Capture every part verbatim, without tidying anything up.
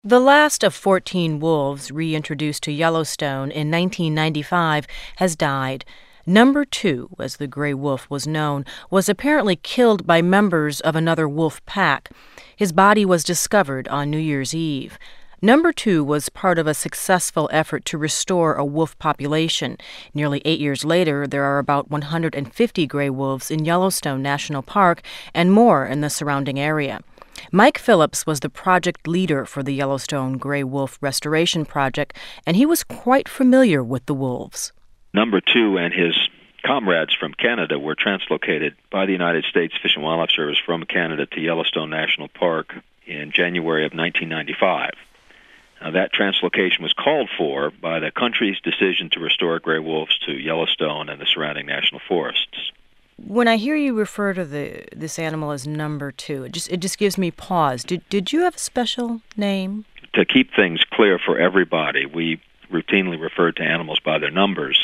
The last of fourteen wolves reintroduced to Yellowstone in nineteen ninety-five has died. Number two, as the gray wolf was known, was apparently killed by members of another wolf pack. His body was discovered on New Year's Eve. Number two was part of a successful effort to restore a wolf population. Nearly eight years later, there are about one hundred fifty gray wolves in Yellowstone National Park and more in the surrounding area. Mike Phillips was the project leader for the Yellowstone Gray Wolf Restoration Project, and he was quite familiar with the wolves. Number two and his comrades from Canada were translocated by the United States Fish and Wildlife Service from Canada to Yellowstone National Park in January of nineteen ninety-five. Now, that translocation was called for by the country's decision to restore gray wolves to Yellowstone and the surrounding national forests. When I hear you refer to the this animal as number two, it just it just gives me pause. Did did you have a special name? To keep things clear for everybody, we routinely referred to animals by their numbers.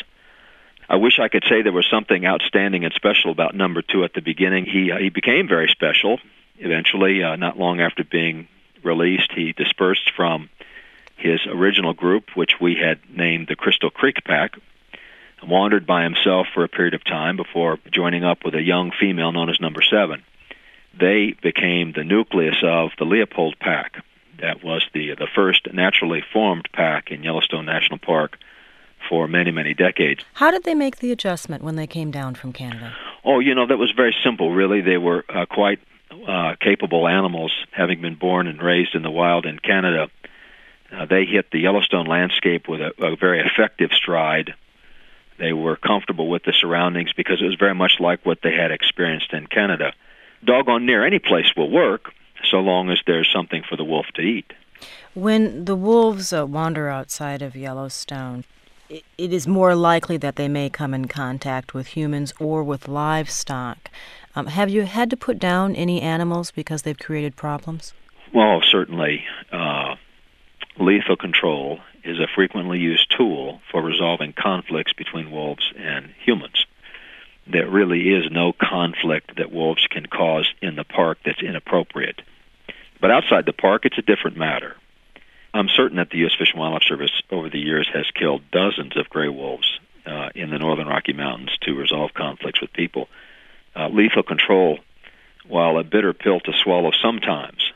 I wish I could say there was something outstanding and special about number two at the beginning. He uh, he became very special. Eventually, uh, not long after being released, he dispersed from his original group, which we had named the Crystal Creek Pack, wandered by himself for a period of time before joining up with a young female known as Number Seven. They became the nucleus of the Leopold Pack. That was the the first naturally formed pack in Yellowstone National Park for many, many decades. How did they make the adjustment when they came down from Canada? Oh, you know, that was very simple, really. They were uh, quite uh, capable animals, having been born and raised in the wild in Canada. Uh, they hit the Yellowstone landscape with a, a very effective stride. They were comfortable with the surroundings because it was very much like what they had experienced in Canada. Doggone near any place will work, so long as there's something for the wolf to eat. When the wolves uh, wander outside of Yellowstone, it, it is more likely that they may come in contact with humans or with livestock. Um, have you had to put down any animals because they've created problems? Well, certainly. Uh, lethal control is a frequently used tool for resolving conflicts between wolves and humans. There really is no conflict that wolves can cause in the park that's inappropriate. But outside the park, it's a different matter. I'm certain that the U S Fish and Wildlife Service over the years has killed dozens of gray wolves uh, in the northern Rocky Mountains to resolve conflicts with people. Uh, lethal control, while a bitter pill to swallow sometimes,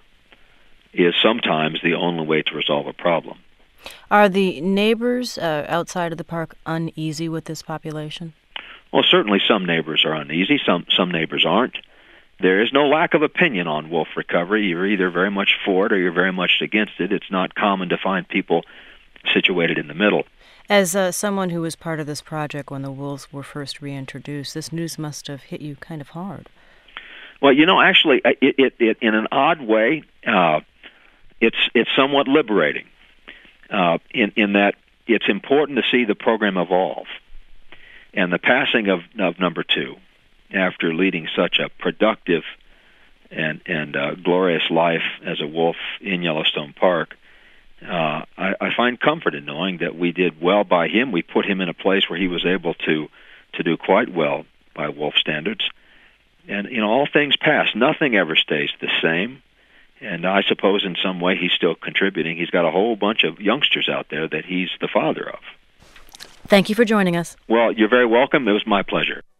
is sometimes the only way to resolve a problem. Are the neighbors uh, outside of the park uneasy with this population? Well, certainly some neighbors are uneasy, some some neighbors aren't. There is no lack of opinion on wolf recovery. You're either very much for it or you're very much against it. It's not common to find people situated in the middle. As uh, someone who was part of this project when the wolves were first reintroduced, this news must have hit you kind of hard. Well, you know, actually, it, it, it in an odd way, uh, it's it's somewhat liberating. Uh, in, in that it's important to see the program evolve. And the passing of, of number two, after leading such a productive and, and uh, glorious life as a wolf in Yellowstone Park, uh, I, I find comfort in knowing that we did well by him. We put him in a place where he was able to, to do quite well by wolf standards. And, you know, all things pass. Nothing ever stays the same. And I suppose in some way he's still contributing. He's got a whole bunch of youngsters out there that he's the father of. Thank you for joining us. Well, you're very welcome. It was my pleasure.